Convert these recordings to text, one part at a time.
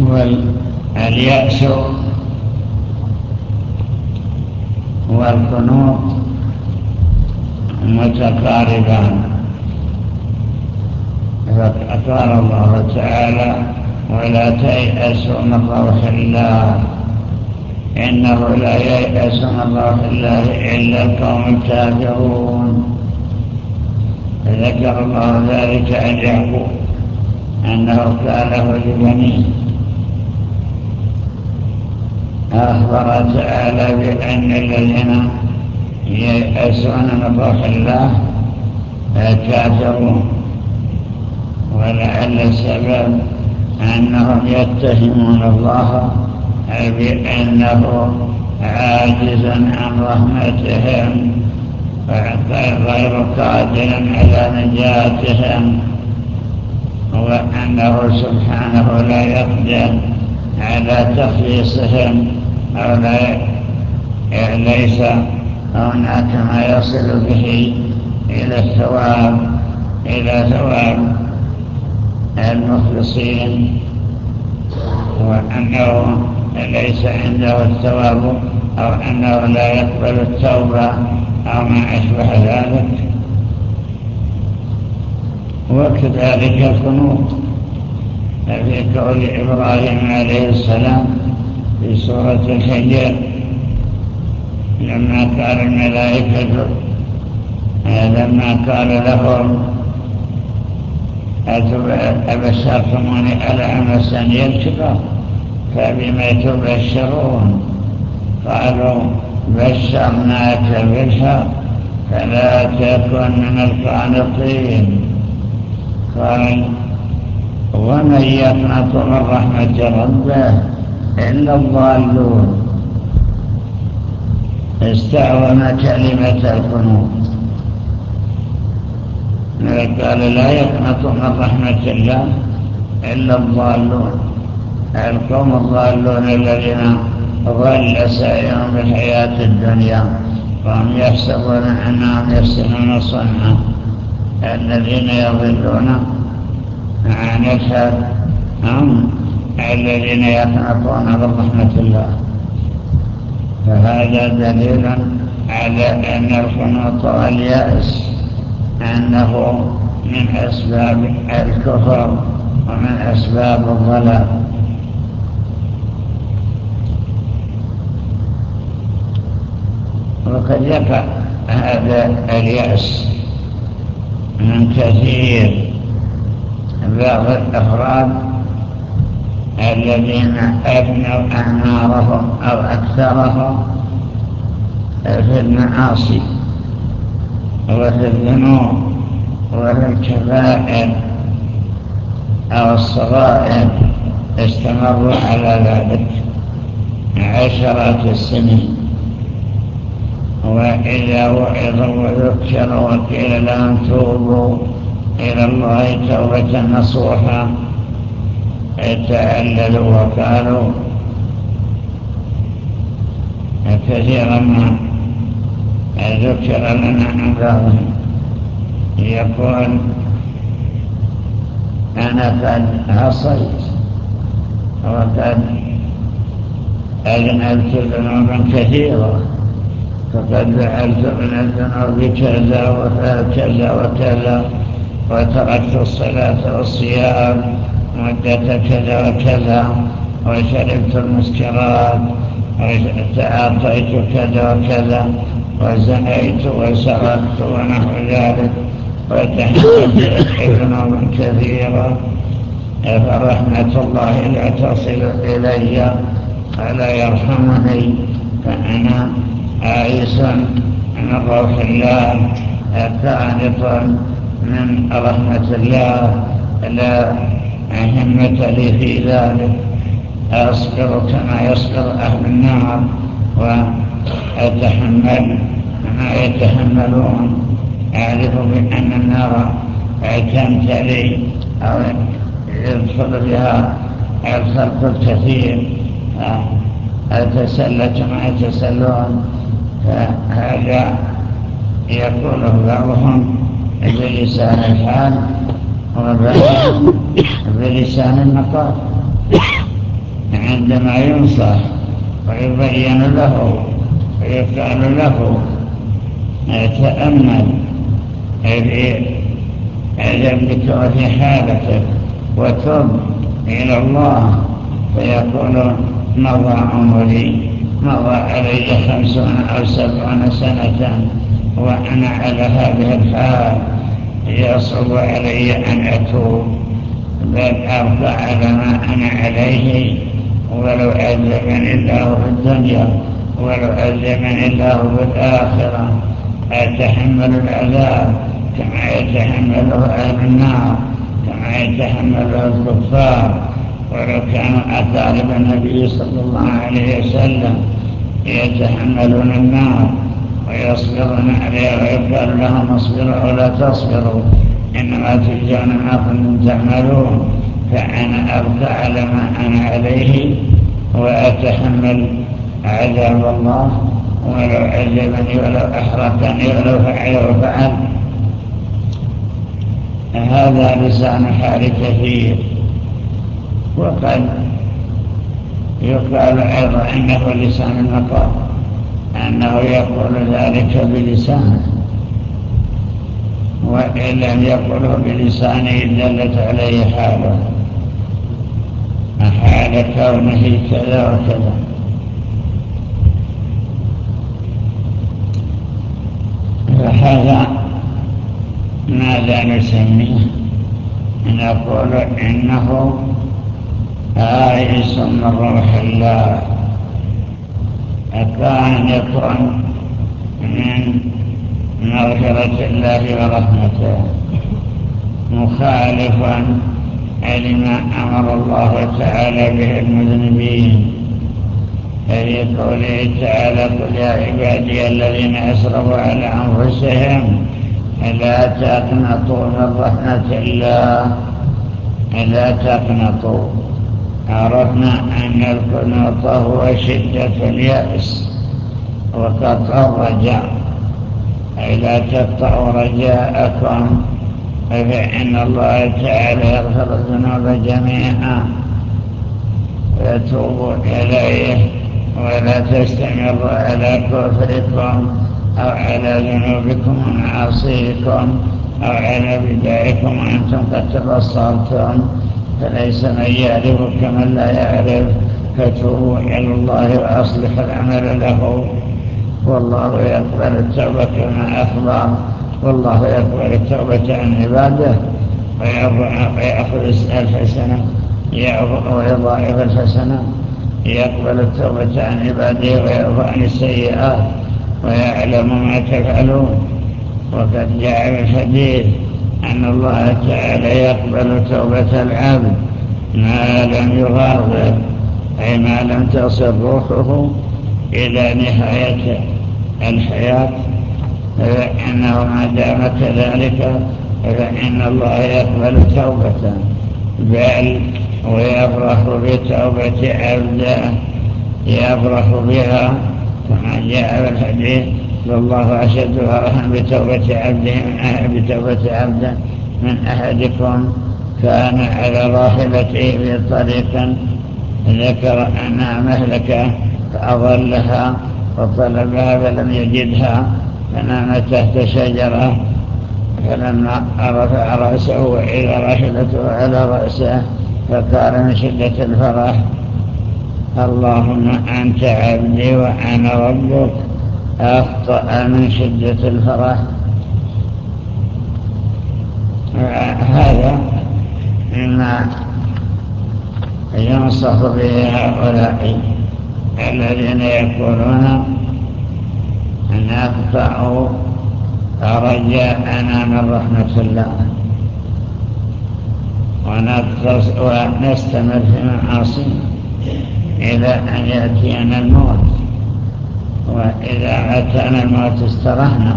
واليأس والقنوط متقاربان. فقال الله تعالى: ولا تيأسوا من روح الله إنه لا ييأس من روح الله إلا القوم الكافرون. فذكر الله ذلك عن يعقوب أنه قاله لبنيه. أخبر تعالى بأن الذين ييأسون من روح الله كافرون، ولعل السبب أنهم يتهمون الله بأنه عاجز عن رحمتهم غير قادر على نجاتهم، وأنه سبحانه لا يقدر على تخليصهم، أو ليس هناك ما يصل به إلى ثواب المخلصين، وأنه ليس عنده الثواب، أو أنه لا يقبل التوبة أو ما أشبه ذلك. وكذلك القنوط في قول إبراهيم عليه السلام في سورة الحجر لما قال الملائكة لما قال لهم: أبشرتموني على أمسني الكبر فبما تبشرون؟ قالوا: بشرناك بالحق فلا تكن من القانطين. قال: ومن يقنط من رحمة ربه إلا الضالون. استعظم كلمة القنوط، قال: لا يقنط من رحمة الله إلا الضالون، القوم الضالون الذين ضل سعيهم في الحياة الدنيا وهم يحسبون أنهم يحسنون صنعا، الذين يضلون عن الحق هم الذين يقنطون من رحمة الله. فهذا دليل على أن القنوط واليأس أنه من أسباب الكفر ومن أسباب الضلال. وقد يقع هذا اليأس من كثير بعض الأفراد الذين أبنوا أعمارهم أو أكثرهم في المعاصي وفي الذنوب وفي الكبائر أو الصغائر، استمروا على ذلك عشرات السنين، وإذا وعظوا وذكروا وقيل لهم توبوا إلى الله توبة نصوحا تعللوا وقالوا كثيرا ما ذكر لنا عن بعضهم يقول: أنا قد عصيت وقد أذنبت ذنوبا كثيرة، فقد فعلت من الذنوب كذا وفعل كذا وكذا، وتركت الصلاة والصيام مدة كذا وكذا، وشربت المسكرات، وتعاطيت كذا وكذا، وزنيت وسرقت ونحو ذلك، وتحملت ذنوبا كثيرة، فرحمة الله لا تصل إلي ولا يرحمني، فأنا عائس من روح الله، قانط من رحمة الله، لا همة لي في ذلك، أصبر كما يصبر أهل النار وأتحمل ما يتحملون. أعرف بأن النار تمتلي أو يدخل بها الخلق الكثير، أتسلى كما يتسلون. فهذا يقوله بعضهم بلسان الحال وبعضهم بلسان المقال. عندما ينصح ويبين له ويقال له تأمل في ذنبك وفي حالتك وتب إلى الله، فيقول مضى عمري، مضى علي 50 أو 70 سنة وأنا على هذه الحال، يصعب علي أن أتوب، بل أبقى على ما أنا عليه، ولو عذبني الله في الدنيا ولو عذبني الله في الآخرة أتحمل العذاب كما يتحمله أهل النار، كما يتحمله الكفار، ولو كانوا أقارب النبي صلى الله عليه وسلم يتحملون النار ويصبرون عليها ويقال لهم اصبروا ولا تصبروا إنما تجزون ما كنتم تعملون، فأنا أبقى على ما أنا عليه وأتحمل عذاب الله ولو عذبني ولو أحرقني ولو فعل وفعل. هذا لسان حال كثير. وقد يقال أيضا إنه لسان المقام، أنه يقول ذلك بلسانه، وإن لم يقله بلسانه دلت عليه حاله، حال كونه كذا وكذا. فهذا ماذا نسميه؟ نقول إنه آيس من روح الله، قانط من مغفرة الله ورحمته، مخالفا لما أمر الله تعالى به المذنبين، في قوله تعالى قل يا عبادي الذين أسرفوا على أنفسهم لا تقنطوا من رحمة الله، لا تقنطوا. عرفنا أن القنوط هو شدة اليأس وقطع الرجاء، أي لا تقطعوا رجاءكم، فإن الله تعالى يغفر الذنوب جميعا ويتوب إليه، ولا تستمروا على كفركم أو على ذنوبكم ومعاصيكم أو على بدائكم وأنتم قد تبصرتم، فليس من يعرف كمن لا يعرف، فتوبوا إلى الله وأصلح العمل له، والله يقبل التوبة كما أخبر، والله يقبل التوبة عن عباده ويأخذ الحسنة ويضاعف الحسنة، يقبل التوبة عن عباده ويعفو عن السيئات ويعلم ما تفعلون. وقد جاء في الحديث أن الله تعالى يقبل توبة العبد ما لم يغرغر، أي ما لم تصل روحه إلى نهاية الحياة، فإنه ما دام كذلك فإن الله يقبل توبة، بل ويفرح بتوبة عبده، يفرح بها كما جاء في الحديث والله أشد فرحا بتوبة عبده من أحدكم كان على راحلته في طريق ذكر أنها مهلكة فأضلها وطلبها فلم يجدها فنام تحت شجرة، فلما رفع رأسه وإذا راحلته على رأسه فقال من شدة الفرح اللهم أنت عبدي وأنا ربك، أخطأ من شدة الفرح. هذا مما ينصح به هؤلاء الذين يقولون أن أقطعوا رجاءنا من رحمة الله ونستمر في معاصينا إلى أن يأتينا الموت، وإذا أتانا الموت استرحنا،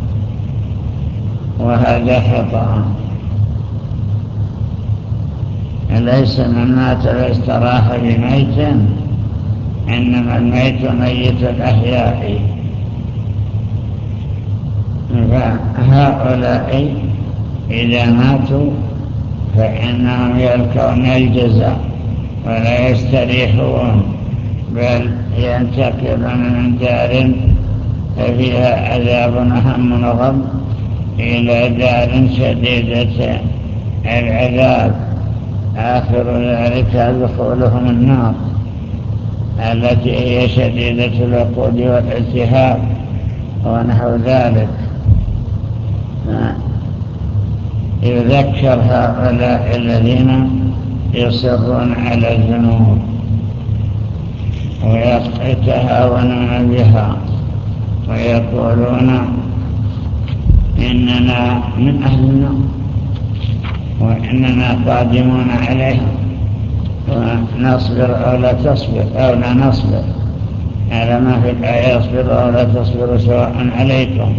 وهذا خطأ. ليس من مات فاستراح بميت، إنما الميت ميت الأحياء. فهؤلاء إذا ماتوا فإنهم يلقون الجزاء ولا يستريحون، بل ينتقلون من دار فيها عذاب وهم وغم إلى دار شديدة العذاب آخر ذلك دخولهم النار التي هي شديدة الوقود والالتهاب ونحو ذلك. يذكر هؤلاء الذين يصرون على الذنوب ويتهاونون بها ويقولون إننا من أهل النار وإننا قادمون عليها ونصبر أو لا تصبر أو لا نصبر على ما في الآية يصبر أو لا تصبر سواء عليكم.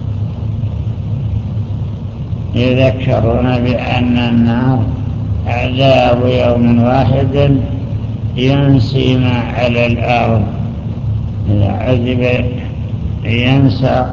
يذكرون بأن النار عذاب يوم واحد ينسي ما على الأرض، إذا عذب ينسى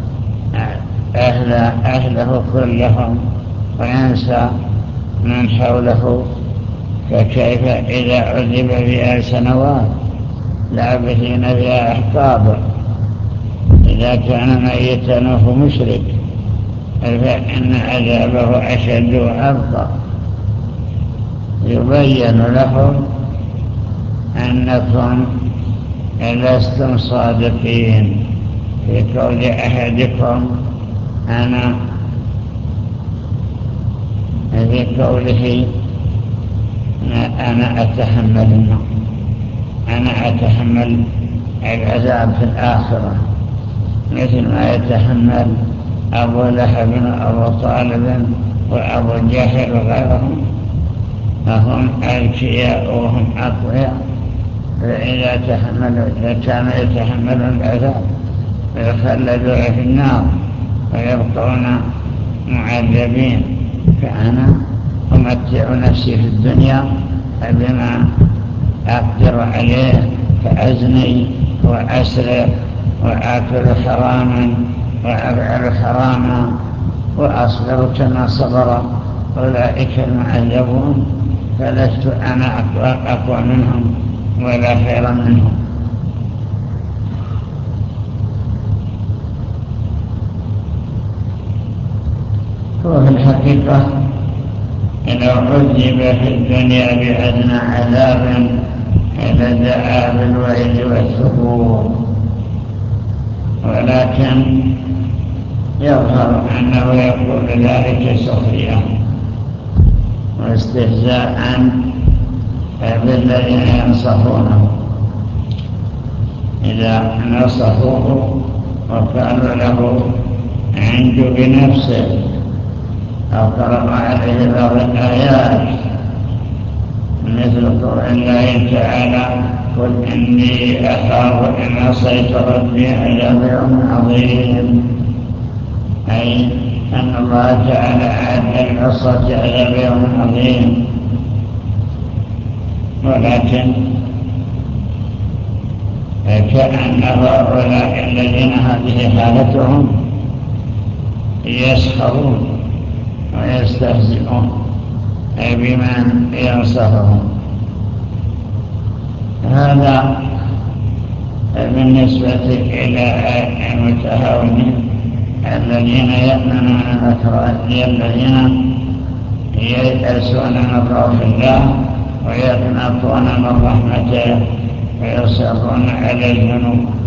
أهله كلهم وينسى من حوله، فكيف إذا عذب فيها سنوات لابثين فيها أحقابا؟ إذا كان ميتا وهو مشرك فإن عذابه أشد وأبقى. يبين لهم أنكم لستم صادقين في قول أحدكم في قوله أنا أتحمل النار، أنا أتحمل العذاب في الآخرة مثل ما يتحمل أبو لهب وأبو طالب وأبو جهل وغيرهم، فهم أذكياء وهم أقوياء، فإذا كانوا يتحملون العذاب ويخلدون في النار ويبقون معذبين، فأنا أمتع نفسي في الدنيا بما أقدر عليه، فأزني وأسرق وآكل حراما وأفعل حراما وأصبر كما صبر أولئك المعذبون، فلست أنا أقوى منهم ولا خير منهم. وفي الحقيقة لو عذب في الدنيا بأدنى عذاب لدعا بالويل والثبور، ولكن يظهر أنه يقول ذلك سخريا واستهزاء بالذين ينصفونه. إذا نصفوه وقالوا له عنده بنفسه أو قرأ عليه بعض الآيات مثل قول الله تعالى قل إني أخاف إن عصيت ربي عذاب يوم عظيم، أي أن الله تعالى أعد العصاة عذاب يوم عظيم. ولكن كأن هؤلاء الذين هذه حالتهم يسخرون ويستهزئون بمن ينصفهم. هذا بالنسبة إلى المتهاونين الذين يأمنون مكر الذين ييأسون من روح الله ويقنطون من رحمته ويصرون على الذنوب.